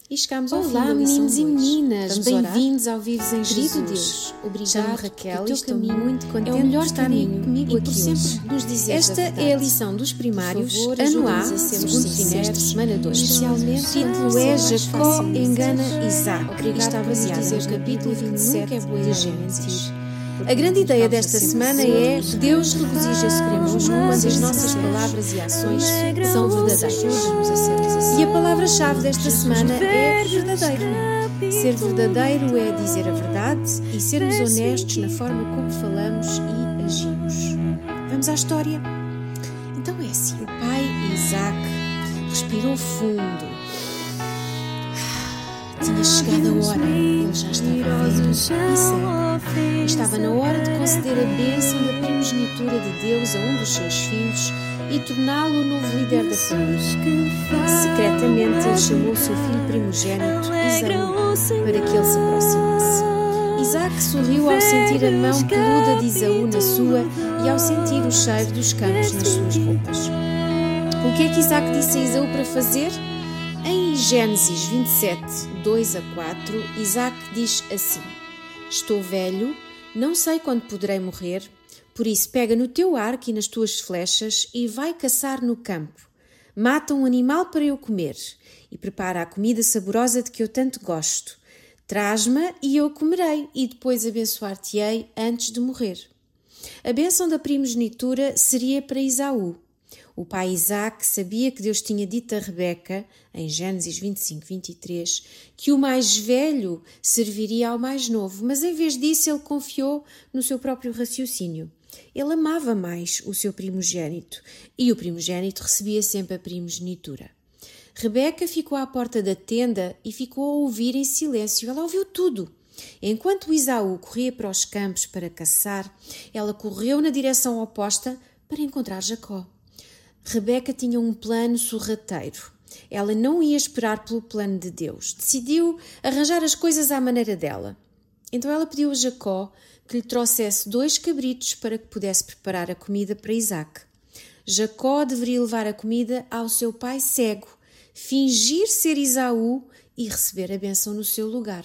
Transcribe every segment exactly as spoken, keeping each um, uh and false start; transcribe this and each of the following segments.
E chegamos ao Olá, fim da lição meninos e meninas, bem-vindos ao Vives em Querido Jesus. Deus, Obrigado, Raquel, e estou estou muito contente é o melhor por estarem caminho comigo e aqui por sempre hoje. nos dizeres Esta a é a verdade. lição dos primários, Por favor, ano A, ajuda-nos a sermos segundo sinceros, trimestre, semana dois. especialmente O título para é ser mais Jacó fácil de engana dizer. Isaac e Obrigado está por nos baseada dizeres no na capítulo Bíblia que vinte e sete nunca é boa de ideia Gênesis. mentir, A grande ideia causa desta sempre semana sempre é errar. Deus regozija-se conosco quando as Ser nossas sinceros. palavras e ações Isso são verdadeiras. ajuda-nos a sermos assim. E a palavra-chave desta semana é verdadeiro. Ser verdadeiro é dizer a verdade e sermos honestos na forma como falamos e agimos. Vamos à história. Então é assim, o pai Isaac respirou fundo. Tinha chegado a hora, ele já estava velho e cego. Estava na hora de conceder a bênção da primogenitura de Deus a um dos seus filhos e torná-lo o novo líder da família. Secretamente ele chamou o seu filho primogênito, Esaú, para que ele se aproximasse. Isaac sorriu ao sentir a mão peluda de Esaú na sua e ao sentir o cheiro dos campos nas suas roupas. O que é que Isaac disse a Esaú para fazer? Em Gênesis vinte e sete, dois a quatro, Isaac diz assim: Estou velho, não sei quando poderei morrer, por isso pega no teu arco e nas tuas flechas e vai caçar no campo. Mata um animal para eu comer e prepara a comida saborosa de que eu tanto gosto. Traz-me e eu comerei e depois abençoar-te-ei antes de morrer. A bênção da primogenitura seria para Esaú. O pai Isaac sabia que Deus tinha dito a Rebeca, em Gênesis vinte e cinco, vinte e três, que o mais velho serviria ao mais novo, mas em vez disso ele confiou no seu próprio raciocínio. Ele amava mais o seu primogênito e o primogênito recebia sempre a primogenitura. Rebeca ficou à porta da tenda e ficou a ouvir em silêncio. Ela ouviu tudo. Enquanto Esaú corria para os campos para caçar, ela correu na direção oposta para encontrar Jacó. Rebeca tinha um plano sorrateiro. Ela não ia esperar pelo plano de Deus. Decidiu arranjar as coisas à maneira dela. Então ela pediu a Jacó que lhe trouxesse dois cabritos para que pudesse preparar a comida para Isaac. Jacó deveria levar a comida ao seu pai cego, fingir ser Esaú e receber a bênção no seu lugar.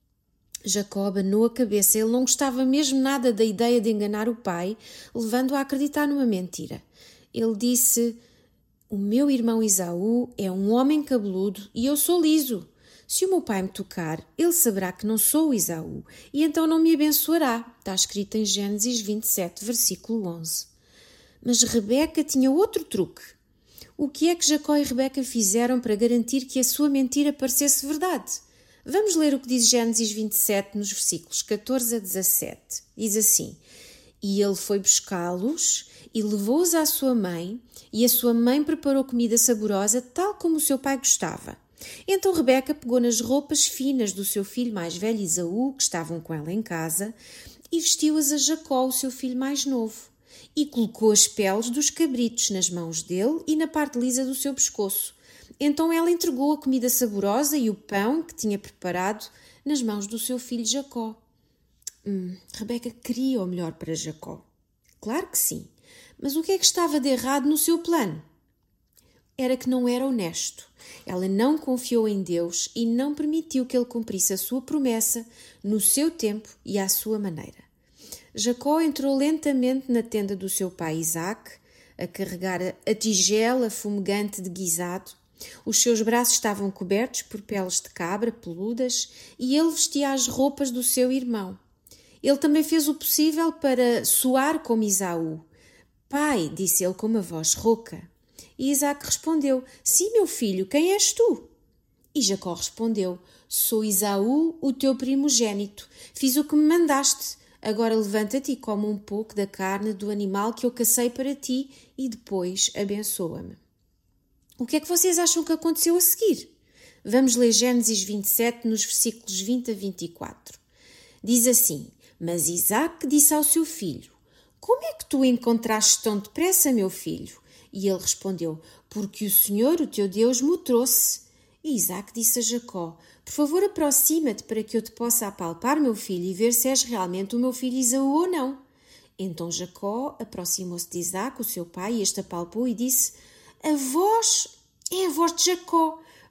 Jacó abanou a cabeça. Ele não gostava mesmo nada da ideia de enganar o pai, levando-o a acreditar numa mentira. Ele disse: O meu irmão Esaú é um homem cabeludo e eu sou liso. Se o meu pai me tocar, ele saberá que não sou Esaú e então não me abençoará. Está escrito em Gênesis vinte e sete, versículo onze. Mas Rebeca tinha outro truque. O que é que Jacó e Rebeca fizeram para garantir que a sua mentira parecesse verdade? Vamos ler o que diz Gênesis vinte e sete nos versículos catorze a dezassete. Diz assim: E ele foi buscá-los e levou-os à sua mãe, e a sua mãe preparou comida saborosa, tal como o seu pai gostava. Então Rebeca pegou nas roupas finas do seu filho mais velho Esaú, que estavam com ela em casa, e vestiu-as a Jacó, o seu filho mais novo, e colocou as peles dos cabritos nas mãos dele e na parte lisa do seu pescoço. Então ela entregou a comida saborosa e o pão que tinha preparado nas mãos do seu filho Jacó. Hum, Rebeca queria o melhor para Jacó. Claro que sim. Mas o que é que estava de errado no seu plano? Era que não era honesto. Ela não confiou em Deus e não permitiu que ele cumprisse a sua promessa no seu tempo e à sua maneira. Jacó entrou lentamente na tenda do seu pai Isaac, a carregar a tigela fumegante de guisado. Os seus braços estavam cobertos por peles de cabra peludas e ele vestia as roupas do seu irmão. Ele também fez o possível para soar como Esaú. Pai, disse ele com uma voz rouca. E Isaac respondeu: Sim, meu filho, quem és tu? E Jacó respondeu: Sou Esaú, o teu primogênito. Fiz o que me mandaste. Agora levanta-te e come um pouco da carne do animal que eu cacei para ti e depois abençoa-me. O que é que vocês acham que aconteceu a seguir? Vamos ler Gênesis vinte e sete, nos versículos vinte a vinte e quatro. Diz assim: Mas Isaac disse ao seu filho: Como é que tu o encontraste tão depressa, meu filho? E ele respondeu: Porque o Senhor, o teu Deus, me o trouxe. E Isaac disse a Jacó: Por favor, aproxima-te para que eu te possa apalpar, meu filho, e ver se és realmente o meu filho Esaú ou não. Então Jacó aproximou-se de Isaac, o seu pai, e este apalpou e disse: A voz é a voz de Jacó,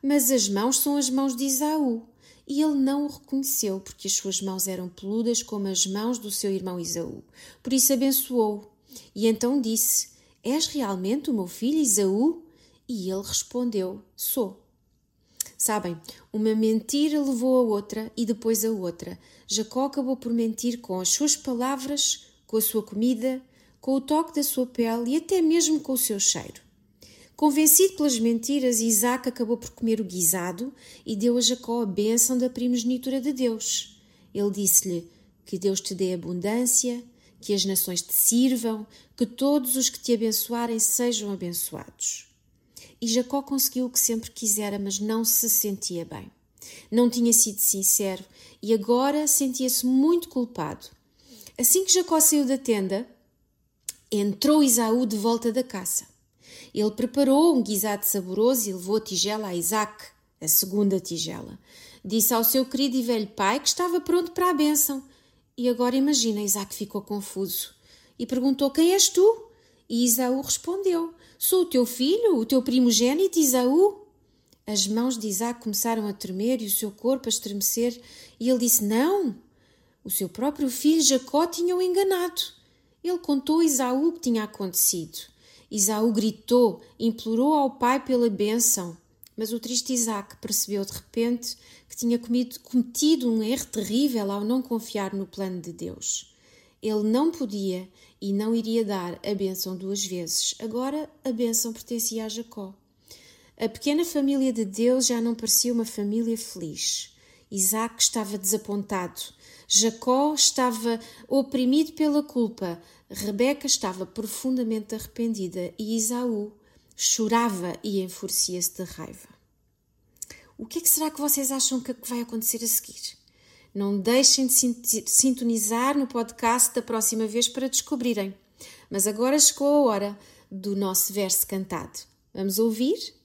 mas as mãos são as mãos de Esaú. E ele não o reconheceu, porque as suas mãos eram peludas como as mãos do seu irmão Esaú. Por isso abençoou-o. E então disse: És realmente o meu filho Esaú? E ele respondeu: Sou. Sabem, uma mentira levou a outra e depois a outra. Jacó acabou por mentir com as suas palavras, com a sua comida, com o toque da sua pele e até mesmo com o seu cheiro. Convencido pelas mentiras, Isaac acabou por comer o guisado e deu a Jacó a bênção da primogenitura de Deus. Ele disse-lhe: que Deus te dê abundância, que as nações te sirvam, que todos os que te abençoarem sejam abençoados. E Jacó conseguiu o que sempre quisera, mas não se sentia bem. Não tinha sido sincero e agora sentia-se muito culpado. Assim que Jacó saiu da tenda, entrou Esaú de volta da caça. Ele preparou um guisado saboroso e levou a tigela a Isaac, a segunda tigela. Disse ao seu querido e velho pai que estava pronto para a bênção. E agora imagina, Isaac ficou confuso e perguntou: quem és tu? E Esaú respondeu: sou o teu filho, o teu primogênito Esaú. As mãos de Isaac começaram a tremer e o seu corpo a estremecer e ele disse: não, o seu próprio filho Jacó tinha-o enganado. Ele contou a Esaú o que tinha acontecido. Esaú gritou, implorou ao pai pela bênção, mas o triste Isaac percebeu de repente que tinha cometido um erro terrível ao não confiar no plano de Deus. Ele não podia e não iria dar a bênção duas vezes. Agora a bênção pertencia a Jacó. A pequena família de Deus já não parecia uma família feliz. Isaac estava desapontado. Jacó estava oprimido pela culpa. Rebeca estava profundamente arrependida e Esaú chorava e enfurecia-se de raiva. O que é que será que vocês acham que vai acontecer a seguir? Não deixem de sintonizar no podcast da próxima vez para descobrirem. Mas agora chegou a hora do nosso verso cantado. Vamos ouvir?